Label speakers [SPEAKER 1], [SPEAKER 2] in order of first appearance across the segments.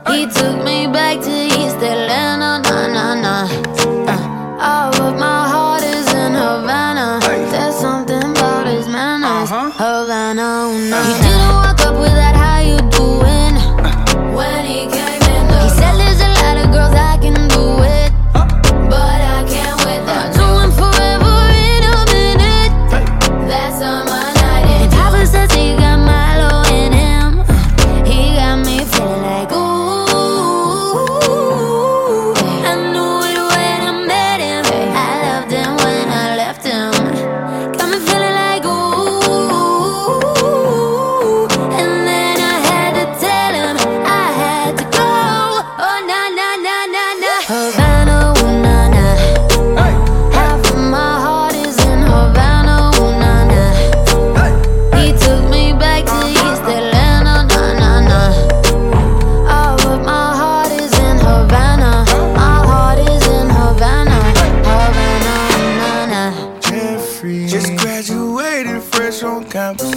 [SPEAKER 1] He took me back to East Atlanta, nah, nah, nah. All of my heart is in Havana. There's something about his manners, Havana, ooh, nah. He didn't walk up with that, how you doing? When he came in the he said there's a lot of girls I can do it, but I can't with that. Do him forever in a minute. That's on my night. And Papa says he got Milo in him. He got me feeling like ooh. I knew it when I met him. I loved him when I left him. Got me feeling like ooh. And then I had to tell him I had to go. Oh na na na na na. Havana, ooh na na. Half of my heart is in Havana, ooh na na. He took me back to East Atlanta, nah nah nah. All of my heart is in Havana. My heart is in Havana, Havana, nah nah.
[SPEAKER 2] Jeffrey just graduated fresh on campus.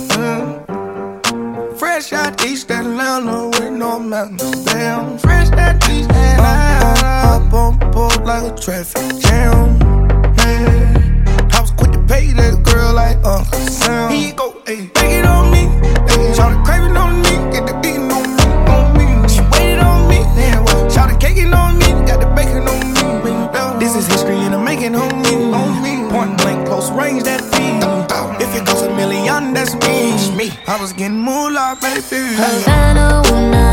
[SPEAKER 2] Fresh out East Atlanta with no mountains. Damn, fresh out East Atlanta. Up on the board like a traffic jam. Man, I was quick to pay that girl like Uncle Sam. Here you go, ayy, take it on me. Shout the craving on me, get the beating on me, on me. She waited on me, then what? Shout the caking on me, got the bacon on me. This is history and I'm making on me. Point blank, close range, that feed. If it goes a million, that's me. I was getting moolah, baby.
[SPEAKER 1] Havana, ooh, nah.